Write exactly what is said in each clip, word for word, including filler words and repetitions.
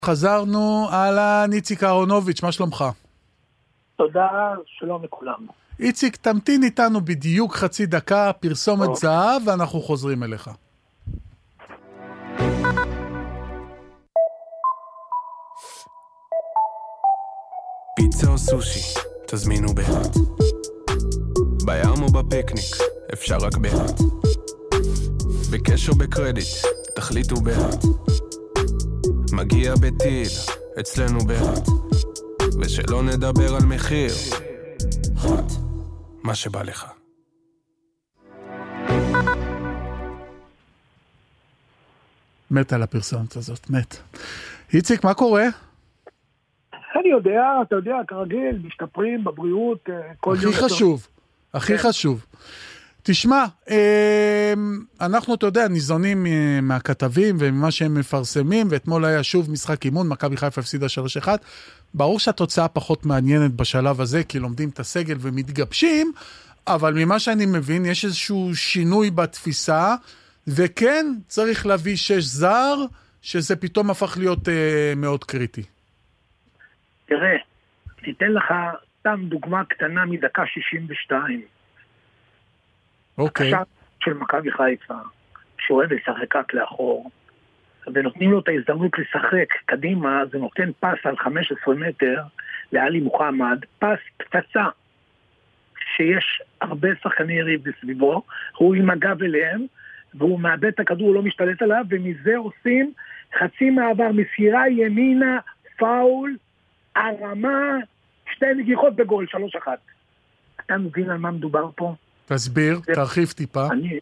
חזרנו על איציק אהרונוביץ', מה שלומך? תודה, שלום לכולם. איציק, תמתין איתנו בדיוק חצי דקה, פרסומת אוקיי. זהב, ואנחנו חוזרים אליך. פיצה או סושי, תזמינו בהט. בים או בפקניק, אפשר רק בהט. בקש או בקרדיט, תחליטו בהט. מגיע בטיל, אצלנו בהט. ושלא נדבר על מחיר. הט, מה שבא לך. מת על הפרסומת הזאת, מת. איציק, מה קורה? אני יודע, אתה יודע, כרגיל, משתפרים בבריאות. הכי חשוב, הכי חשוב. תשמע, אנחנו, אתה יודע, ניזונים מהכתבים וממה שהם מפרסמים, ואתמול היה שוב משחק אימון, מכבי חיפה הפסידה שלוש אחת. ברור שהתוצאה פחות מעניינת בשלב הזה, כי לומדים את הסגל ומתגבשים, אבל ממה שאני מבין, יש איזשהו שינוי בתפיסה, וכן צריך להביא שש זר, שזה פתאום הפך להיות מאוד קריטי. תראה, ניתן לך סתם דוגמה קטנה מדקה שישים ושתיים. אוקיי. הקשר של מכבי חיפה, שאוהב לשחק רק לאחור, ונותנים לו את ההזדמנות לשחק קדימה, זה נותן פס על חמישה עשר מטר לאלי מוחמד, פס פצצה, שיש הרבה שחקני יריב בסביבו, הוא עם הגב אליהם, והוא מאבד את הכדור, הוא לא משתלט עליו, ומזה עושים חצי מעבר, מסירה ימינה, פאול, הרמה, שתי נגיחות בגול, שלוש אחת. אתה מבין על מה מדובר פה? תסביר, תרחיב טיפה. אני,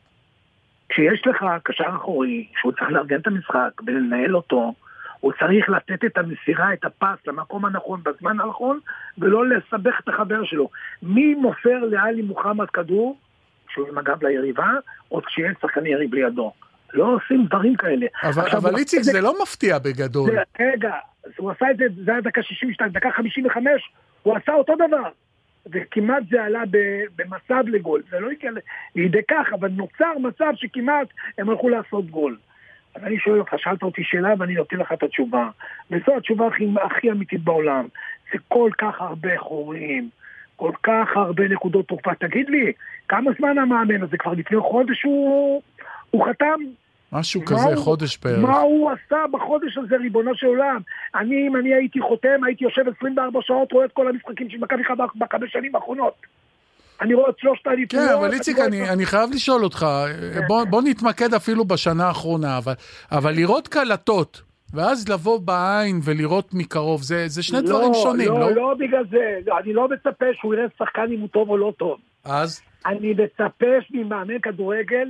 כשיש לך קשר אחורי, שהוא צריך לארגן את המשחק ולנהל אותו, הוא צריך לתת את המסירה, את הפס למקום הנכון, בזמן הנכון, ולא לסבך את החבר שלו. מי מוסר לאלי מוחמד כדור, שהוא עם הגב ליריבה, או כשיש שחקני יריב לידו? לא עושים דברים כאלה. אבל, אבל איציק, זה, זה לא מפתיע בגדול. זה, רגע, הוא עשה את זה, זה היה דקה שישים ושתיים, דקה חמישים וחמש, הוא עשה אותו דבר. וכמעט זה עלה במצב לגול. זה לא יקרה לידי כך, אבל נוצר מצב שכמעט הם הלכו לעשות גול. אז אני שואל אותך, שאלת אותי שאלה ואני נותן לך את התשובה. וזו התשובה הכי, הכי אמיתית בעולם. זה כל כך הרבה חורים, כל כך הרבה נקודות תורפה. תגיד לי, כמה זמן המאמן הזה? כבר לפני חודש הוא, הוא חתם? משהו כזה, הוא, חודש בערך. מה הוא עשה בחודש הזה, ריבונו של עולם? אני, אם אני הייתי חותם, הייתי יושב עשרים וארבע שעות, רואה את כל המשחקים של מכבי חיפה בחמש שנים האחרונות. אני רואה את שלושת האליפויות. כן, אבל איציק, אני, אני, אני חייב לשאול אותך, בוא, בוא נתמקד אפילו בשנה האחרונה, אבל, אבל לראות קלטות, ואז לבוא בעין ולראות מקרוב, זה, זה שני לא, דברים שונים, לא? לא, לא, לא בגלל זה. לא, אני לא מצפה שהוא יראה שחקן אם הוא טוב או לא טוב. אז? אני מצפה ממאמן כדורגל,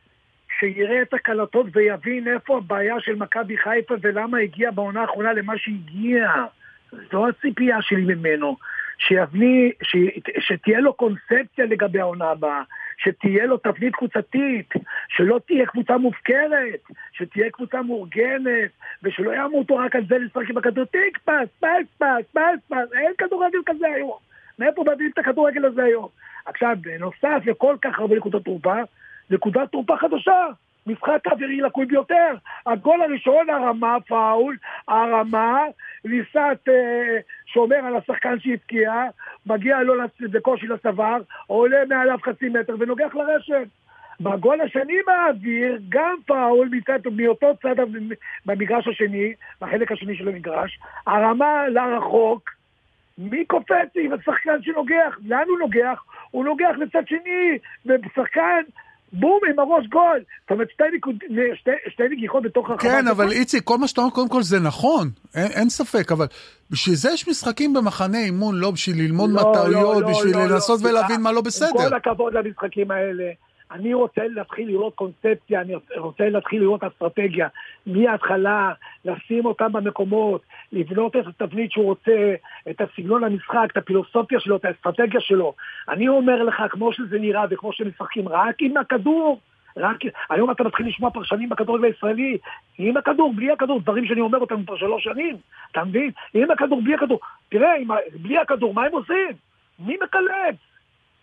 שיראה את הקלטות ויבין איפה הבעיה של מכבי חיפה ולמה הגיע בעונה האחרונה למה שהגיע. זו הציפייה שלי ממנו. שיבני, ש, שתהיה לו קונספציה לגבי העונה הבאה, שתהיה לו תבנית קבוצתית, שלא תהיה קבוצה מופקרת, שתהיה קבוצה מאורגנת, ושלא יאמו אותו רק על זה לשחק עם הכדור, טיק פס, פס, פס, פס, פס, אין כדורגל כזה היום. מאיפה מביאים את הכדורגל הזה היום? עכשיו, בנוסף לכל כך הרבה נקודות תורפה, נקודת תורפה חדשה, משחק אווירי לקוי ביותר. הגול הראשון, הרמה, פאול, הרמה, ניסת אה, שומר על השחקן שהפקיע, מגיע לו בקושי לצוואר, עולה מעליו חצי מטר ונוגח לרשת. בגול השני מהאוויר, גם פאול מצד מאותו צד במגרש השני, בחלק השני של המגרש, הרמה לרחוק, מי קופץ עם השחקן שנוגח? לאן הוא נוגח? הוא נוגח לצד שני, ובשחקן בום, עם הראש גול. זאת אומרת, שתי, ניקוד, שתי, שתי נגיחות בתוך הרחבה. כן, אבל איציק, כל מה שאתה אומר, קודם כל זה נכון. אין, אין ספק, אבל בשביל זה יש משחקים במחנה אימון, לא בשביל ללמוד לא, מטעויות, לא, בשביל לא, לנסות לא, ולהבין לא, מה לא בסדר. עם כל הכבוד למשחקים האלה, אני רוצה להתחיל לראות קונספציה, אני רוצה להתחיל לראות אסטרטגיה, מההתחלה, לשים אותם במקומות, לבנות את התבנית שהוא רוצה, את הסגנון המשחק, את הפילוסופיה שלו, את האסטרטגיה שלו. אני אומר לך, כמו שזה נראה וכמו שמשחקים, רק עם הכדור, רק... היום אתה מתחיל לשמוע פרשנים בכדורגל הישראלי, עם הכדור, בלי הכדור, דברים שאני אומר אותם כבר שלוש שנים, אתה מבין? עם הכדור, בלי הכדור. תראה, עם... בלי הכדור, מה הם עושים? מי מקלץ?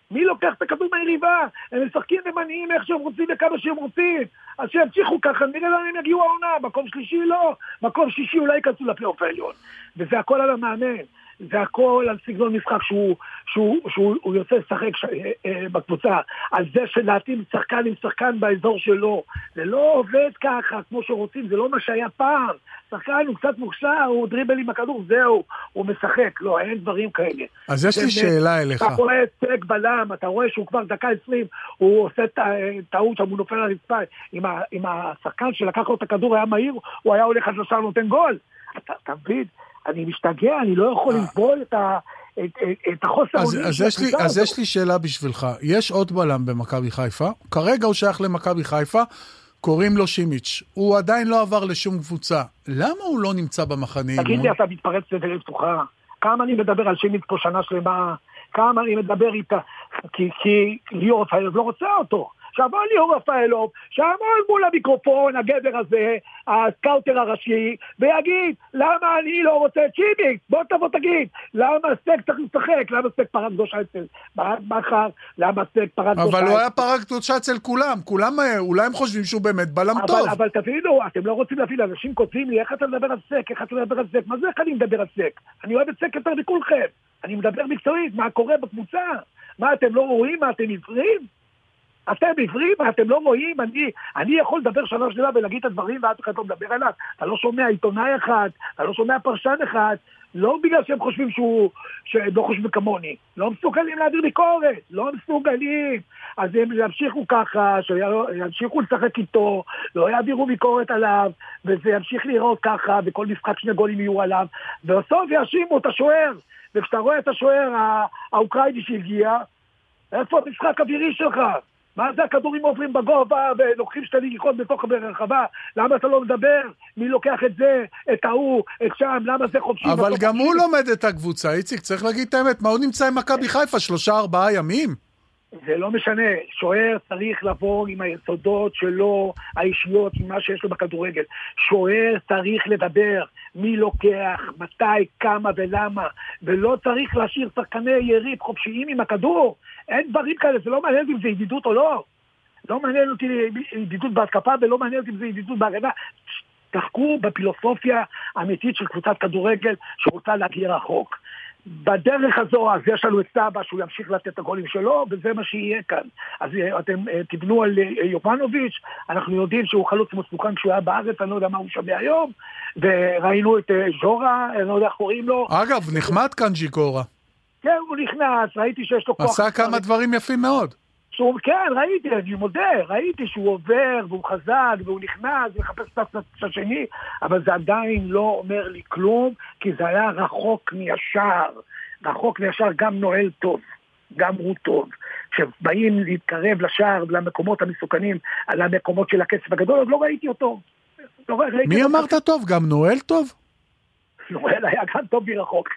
מי לוקח את הכדור מהיריבה? הם משחקים ומניעים איך שהם רוצים וכמה שהם רוצים. אז שימשיכו ככה, נראה להם הם יגיעו העונה, מקום שלישי לא, מקום שישי אולי ייכנסו לפלייאוף העליון. וזה הכל על המאמן. זה הכל על סגנון משחק שהוא, שהוא, שהוא, שהוא יוצא לשחק ש, אה, אה, בקבוצה, על זה שלהתאים שחקן עם שחקן באזור שלו. זה לא עובד ככה כמו שרוצים, זה לא מה שהיה פעם. שחקן הוא קצת מוכשר, הוא דריבל עם הכדור, זהו, הוא משחק. לא, אין דברים כאלה. אז יש לי שאלה אליך. אתה רואה צק בלם, אתה רואה שהוא כבר דקה עשרים, הוא עושה טעות שם, הוא נופל על הרצפה. עם, ה, עם השחקן שלקח לו את הכדור היה מהיר, הוא היה הולך עד לשער נותן גול. אתה, אתה מבין? אני משתגע, אני לא יכול לסבול את, את, את החוסר... אז, אז, יש לי, אז יש לי שאלה בשבילך. יש עוד בלם במכבי חיפה, כרגע הוא שייך למכבי חיפה, קוראים לו שימיץ'. הוא עדיין לא עבר לשום קבוצה. למה הוא לא נמצא במחנה אימון? תגיד לי, אתה מתפרץ לדלת פתוחה. כמה אני מדבר על שימיץ' פה שנה שלמה, כמה אני מדבר איתה, כי, כי ליאור רפאלוב לא רוצה אותו. שעבור ליאור רפאלוב, שעמוד מול המיקרופון, הגבר הזה, הסקאוטר הראשי, ויגיד, למה אני לא רוצה את שימיץ'? בוא תבוא תגיד, למה סק צריך לשחק? למה סק פרק קדושה אצל ברק בכר? למה סק פרק קדושה? אבל הוא היה פרק קדושה אצל כולם, כולם, אולי הם חושבים שהוא באמת בלם אבל, טוב. אבל תבינו, אתם לא רוצים להבין, אנשים כותבים לי, איך אתה מדבר על סק? איך אתה מדבר על סק? מה זה איך אני מדבר על סק? אני אוהב את סק יותר מכולכם. אני מדבר מקצועית, מה קורה בקבוצה? מה, אתם לא רואים? מה, אתם עיוורים? אתם עיוורים? מה, אתם לא רואים? אני, אני יכול לדבר שנה שלמה ולהגיד את הדברים ואף אחד לא מדבר עליו. אתה לא שומע עיתונאי אחד, אתה לא שומע פרשן אחד, לא בגלל שהם חושבים שהוא, שהם לא חושבים כמוני. לא מסוגלים להעביר ביקורת, לא מסוגלים. אז הם ימשיכו ככה, שימשיכו לשחק איתו, לא יעבירו ביקורת עליו, וזה ימשיך לראות ככה, וכל משחק שני גולים יהיו עליו, ובסוף יאשימו את השוער. וכשאתה רואה את השוער האוקראיני שהגיע, איפה המשחק אווירי שלך? מה זה הכדורים עוברים בגובה ולוקחים שתי נגיחות בתוך הרחבה? למה אתה לא מדבר? מי לוקח את זה, את ההוא, את שם? למה זה חופשי? אבל גם הוא לומד את הקבוצה, איציק, צריך להגיד את האמת, מה הוא נמצא עם מכבי חיפה? שלושה, ארבעה ימים? זה לא משנה, שוער צריך לבוא עם היסודות שלו, האישיות, עם מה שיש לו בכדורגל. שוער צריך לדבר, מי לוקח, מתי, כמה ולמה, ולא צריך להשאיר שחקני יריב חופשיים עם הכדור. אין דברים כאלה, זה לא מעניין אם זה ידידות או לא. לא מעניין אותי ידידות בהתקפה, ולא מעניין אותי אם זה ידידות בהגנה. תחקו בפילוסופיה האמיתית של קבוצת כדורגל שרוצה להגיע רחוק. בדרך הזו, אז יש לנו את סבא שהוא ימשיך לתת את הגולים שלו, וזה מה שיהיה כאן. אז אתם תבנו על יובנוביץ', אנחנו יודעים שהוא חלוץ מסוכן כשהוא היה בארץ, אני לא יודע מה הוא שווה היום, וראינו את ז'ורה, אני לא יודע איך קוראים לו. אגב, נחמד כאן ג'יקורה. כן, הוא נכנס, ראיתי שיש לו כוח. עשה כמה דברים יפים מאוד. שהוא, כן, ראיתי, אני מודה, ראיתי שהוא עובר, והוא חזק, והוא נכנס, ומחפש את הצד השני, אבל זה עדיין לא אומר לי כלום, כי זה היה רחוק מהשאר. רחוק מהשאר גם נועל טוב, גם הוא טוב. כשבאים להתקרב לשער, למקומות המסוכנים, על המקומות של הכסף הגדול, לא ראיתי אותו. לא ראיתי מי אותו. אמרת טוב? גם נועל טוב? נועל היה גם טוב מרחוק.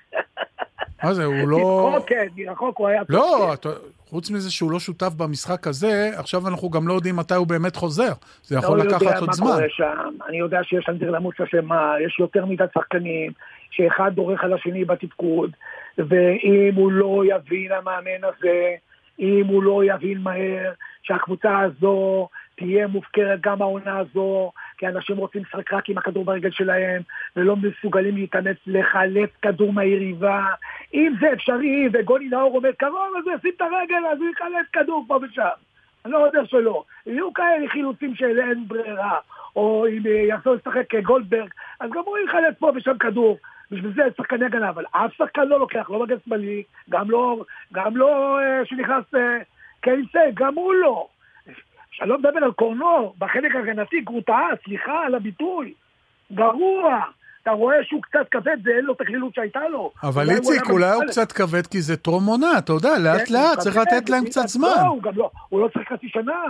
מה זה, הוא לא... מרחוק, כן, מרחוק הוא היה טוב. לא, אתה... חוץ מזה שהוא לא שותף במשחק הזה, עכשיו אנחנו גם לא יודעים מתי הוא באמת חוזר. זה יכול לא לקחת עוד זמן. אני יודע שיש אנדרלמוציה שמה, יש יותר מדי שחקנים, שאחד דורך על השני בתפקוד, ואם הוא לא יבין המאמן הזה, אם הוא לא יבין מהר, שהקבוצה הזו תהיה מופקרת גם העונה הזו, כי אנשים רוצים לשחק רק עם הכדור ברגל שלהם, ולא מסוגלים להתאמץ לחלץ כדור מהיריבה. אם זה אפשרי, וגולי נאור אומר, קרוב, אז הוא ישים את הרגל, אז הוא יחלץ כדור פה ושם. אני לא יודע שלא. יהיו כאלה חילוצים שאין ברירה, או אם יחזור לשחק כגולדברג, אז גם הוא יחלץ פה ושם כדור. בשביל זה שחקני הגנה, אבל אף שחקן לא לוקח, לא מגן שמאלי, גם לא, גם לא שנכנס קייסה, גם הוא לא. שאני לא מדבר על קורנו, בחלק הגנתי גרוטה, סליחה על הביטוי, גרוע. אתה רואה שהוא קצת כבד, זה אין לו תכלילות שהייתה לו. אבל איציק, אולי הוא קצת כבד כי זה טרום עונה, אתה יודע, לאט לאט, צריך לתת להם קצת זמן. לא, הוא גם לא, הוא לא צריך חצי שנה.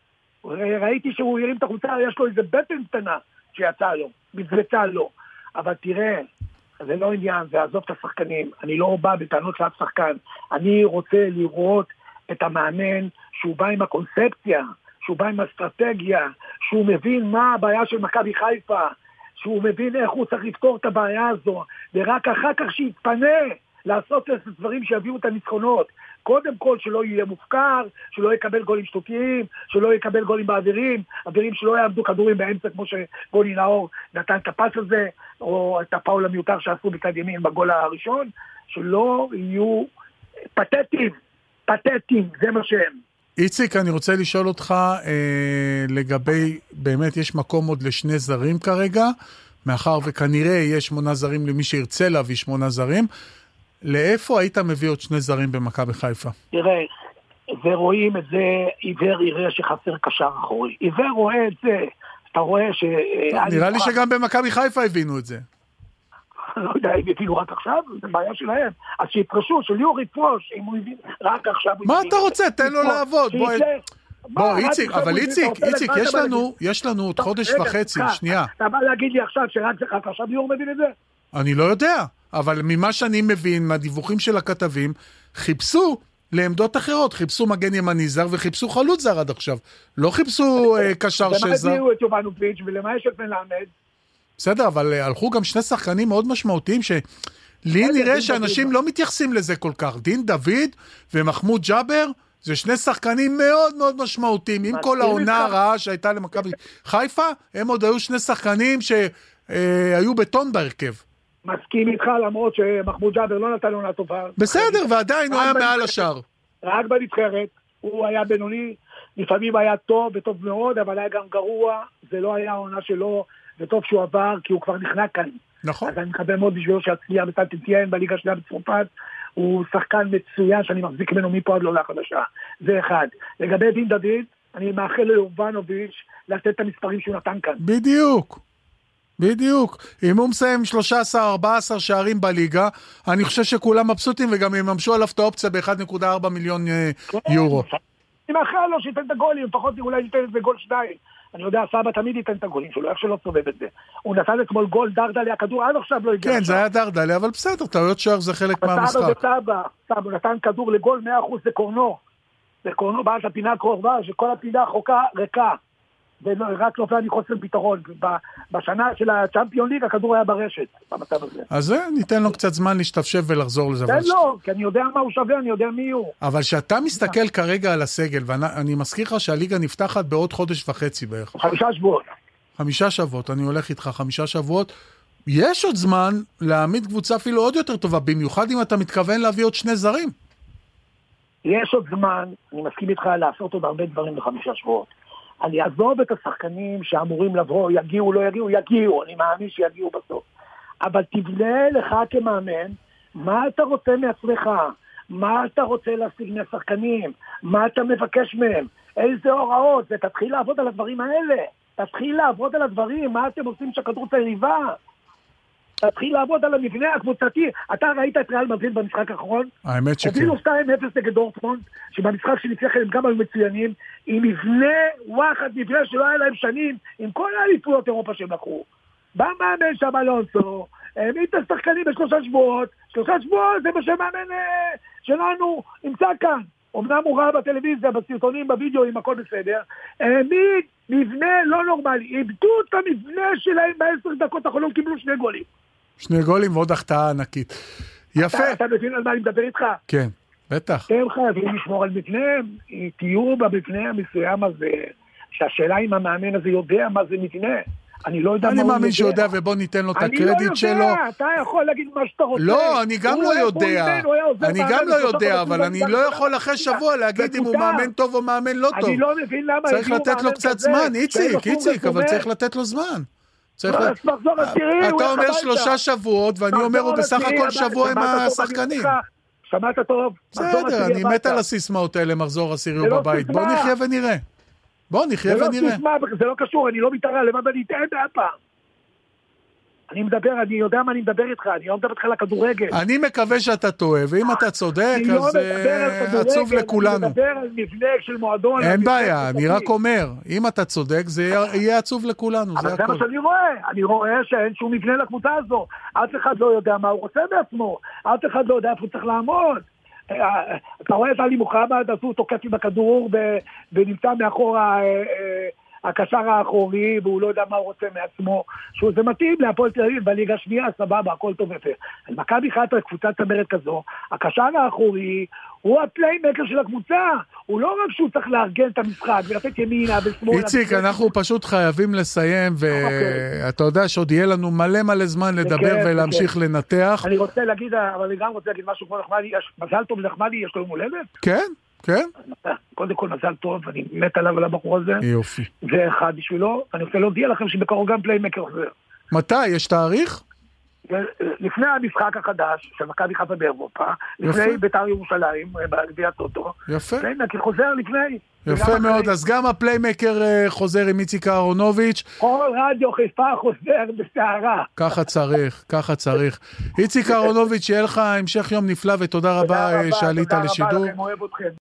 ראיתי שהוא ירים את החוצה, יש לו איזה בטן קטנה שיצא לו, מתבצע לו. אבל תראה, זה לא עניין, זה עזוב את השחקנים. אני לא בא בטענות לאף שחקן. אני רוצה לראות את המאמן שהוא בא עם הקונספציה, שהוא בא עם אסטרטגיה, שהוא מבין מה הבעיה של מכבי חיפה, שהוא מבין איך הוא צריך לפתור את הבעיה הזו, ורק אחר כך שיתפנה לעשות את הדברים שיביאו את הניצחונות, קודם כל שלא יהיה מופקר, שלא יקבל גולים שטותיים, שלא יקבל גולים באווירים, אווירים שלא יעמדו כדורים באמצע כמו שגולי נאור נתן את הפס הזה, או את הפאול המיותר שעשו בצד ימין בגול הראשון, שלא יהיו פתטיים, פתטיים, זה מה שהם. איציק, אני רוצה לשאול אותך אה, לגבי, באמת יש מקום עוד לשני זרים כרגע, מאחר וכנראה יש שמונה זרים למי שירצה להביא שמונה זרים, לאיפה היית מביא עוד שני זרים במכבי חיפה? תראה, ורואים את זה, עיוור יראה שחסר קשר אחורי. עיוור רואה את זה, אתה רואה ש... נראה לי שגם במכבי חיפה הבינו את זה. לא יודע, הם הבינו רק עכשיו, זה בעיה שלהם. אז שיפרשו, שליאור יפרוש, אם הוא הבין רק עכשיו... מה אתה רוצה? תן לו לעבוד. בוא, איציק, אבל איציק, איציק, יש לנו, יש לנו עוד חודש וחצי, שנייה. אתה בא להגיד לי עכשיו שרק עכשיו ליאור מבין את זה? אני לא יודע, אבל ממה שאני מבין, מהדיווחים של הכתבים, חיפשו לעמדות אחרות, חיפשו מגן ימני זר וחיפשו חלוץ זר עד עכשיו. לא חיפשו קשר של זר. למה הביאו את יובנוביץ' ולמה יש את מלמד? בסדר, אבל הלכו גם שני שחקנים מאוד משמעותיים שלי נראה שאנשים לא מתייחסים לזה כל כך. דין דוד ומחמוד ג'אבר, זה שני שחקנים מאוד מאוד משמעותיים. עם כל העונה הרעה שהייתה למכבי חיפה, הם עוד היו שני שחקנים שהיו בטון בהרכב. מסכים איתך, למרות שמחמוד ג'אבר לא נתן עונה טובה. בסדר, ועדיין הוא היה מעל השאר. רק בנבחרת, הוא היה בינוני, לפעמים היה טוב וטוב מאוד, אבל היה גם גרוע, זה לא היה העונה שלו, זה טוב שהוא עבר, כי הוא כבר נכנע כאן. נכון. אז אני מקבל מאוד בשבילו שהצליח בצד תציין בליגה שנייה בצרפת, הוא שחקן מצוין שאני מחזיק ממנו מפה עד לעונה חדשה. זה אחד. לגבי דין דוד, אני מאחל ליובנוביץ' לתת את המספרים שהוא נתן כאן. בדיוק. בדיוק. אם הוא מסיים שלושה עשר ארבע עשרה שערים בליגה, אני חושב שכולם מבסוטים וגם יממשו עליו את האופציה ב-אחד נקודה ארבע מיליון יורו. אני מאחל לו שייתן את הגולים, לפחות אולי ייתן את זה גול שניים. אני יודע, סבא תמיד ייתן את הגולים שלו, איך שלא סובב את זה. הוא נתן אתמול גול דרדלי, הכדור עד עכשיו לא הגיע. כן, זה היה דרדלי, אבל בסדר, טעויות שער זה חלק מהמשחק. סבא וסבא, סבא, הוא נתן כדור לגול מאה אחוז לקורנו. לקורנו, בעד הפינה קרובה, שכל הפינה חוקה ריקה. ורק לא פעם מחוסר פתרון. בשנה של הצ'אמפיון ליג, הכדור היה ברשת, במצב הזה. אז ניתן לו קצת זמן להשתפשף ולחזור לזה. תן לו, כי אני יודע מה הוא שווה, אני יודע מי הוא. אבל שאתה מסתכל כרגע על הסגל, ואני מזכיר לך שהליגה נפתחת בעוד חודש וחצי בערך. חמישה שבועות. חמישה שבועות, אני הולך איתך חמישה שבועות. יש עוד זמן להעמיד קבוצה אפילו עוד יותר טובה, במיוחד אם אתה מתכוון להביא עוד שני זרים. יש עוד זמן, אני מסכים איתך לעשות עוד הרבה דברים בחמישה שבועות. אני אעזוב את השחקנים שאמורים לבוא, יגיעו, לא יגיעו, יגיעו, אני מאמין שיגיעו בסוף. אבל תבנה לך כמאמן, מה אתה רוצה מעצמך? מה אתה רוצה להשיג מהשחקנים? מה אתה מבקש מהם? איזה הוראות? ותתחיל לעבוד על הדברים האלה. תתחיל לעבוד על הדברים, מה אתם עושים שהכדור היריבה? תתחיל לעבוד על המבנה הקבוצתי. אתה ראית את ריאל מדריד במשחק האחרון? האמת שכן. הובילו שתיים אפס נגד דורטמונד, שבמשחק שלפני כן הם גם היו מצוינים, עם מבנה וואחד, מבנה שלא היה להם שנים, עם כל האליפויות אירופה שהם לקחו. בא מאמן שם אלונסו, העמיד את השחקנים בשלושה שבועות, שלושה שבועות זה בשם מאמן שלנו, נמצא כאן. אמנם הוא ראה בטלוויזיה, בסרטונים, בווידאו, עם הכל בסדר, העמיד מבנה לא נורמלי, איבדו את המבנה שלהם בעשר דקות האחרונות, קיבלו שני גולים. שני גולים ועוד החטאה ענקית. יפה. אתה, אתה מבין על מה אני מדבר איתך? כן, בטח. אתם חייבים לשמור על מבנה, תהיו במבנה המסוים הזה, שהשאלה אם המאמן הזה יודע מה זה מבנה. אני לא יודע מה הוא יודע. אני מאמין שיודע, ובוא ניתן לו את הקרדיט שלו. אני לא יודע, אתה יכול להגיד מה שאתה רוצה. לא, אני גם לא יודע. אני גם לא יודע, אבל אני לא יכול אחרי שבוע להגיד אם הוא מאמן טוב או מאמן לא טוב. אני לא מבין למה... צריך לתת לו קצת זמן, איציק, איציק, אבל צריך לתת לו זמן. אתה אומר שלושה שבועות, ואני אומר הוא בסך הכל שבוע עם השחקנים. שמעת טוב? בסדר, אני מת על הסיסמאות האלה, מחזור עשירי בבית. בוא נחיה ונראה. בוא נחיה ונראה. זה לא קשור, אני לא מתארה, למה אני אתאם באפה? אני מדבר, אני יודע מה אני מדבר איתך, אני לא מדבר איתך על הכדורגל. אני מקווה שאתה טועה, ואם אתה צודק, אז עצוב לכולנו. אני מדבר על מבנה של מועדון. אין בעיה, אני רק אומר, אם אתה צודק, זה יהיה עצוב לכולנו, זה הכל. אבל זה מה שאני רואה, אני רואה שאין שום מבנה לקבוצה הזו. אף אחד לא יודע מה הוא רוצה בעצמו, אף אחד לא יודע איפה הוא צריך לעמוד. אתה רואה את עלי מוחמד, אז הוא תוקף עם הכדור ונמצא מאחור הקשר האחורי, והוא לא יודע מה הוא רוצה מעצמו, שהוא זה מתאים להפועל תל אביב, בליגה השנייה, סבבה, הכל טוב יפה. מכבי חיפה, קבוצת צמרת כזו, הקשר האחורי, הוא הפליימקר של הקבוצה, הוא לא רק שהוא צריך לארגן את המשחק, ולתת ימינה ושמאלה. איציק, אנחנו פשוט חייבים לסיים, ואתה יודע שעוד יהיה לנו מלא מלא זמן לדבר ולהמשיך לנתח. אני רוצה להגיד, אבל אני גם רוצה להגיד משהו כמו נחמדי, מזל טוב לנחמדי, יש לו יום הולדת? כן, כן. קודם כל מזל טוב, אני מת עליו על הבחור הזה. יופי. זה אחד בשבילו, אני רוצה להודיע לכם שבקרוב גם פליימקר חוזר. מתי? יש תאריך? לפני המשחק החדש של מכבי חיפה באירופה, לפני בית"ר ירושלים, בגביע הטוטו. יפה. פליימקר חוזר לפני. יפה מאוד, אז גם הפליימקר חוזר עם איציק אהרונוביץ'. כל רדיו חיפה חוזר בסערה. ככה צריך, ככה צריך. איציק אהרונוביץ', שיהיה לך המשך יום נפלא ותודה רבה שעלית לשידור. תודה רבה לכם, אוהב אתכם.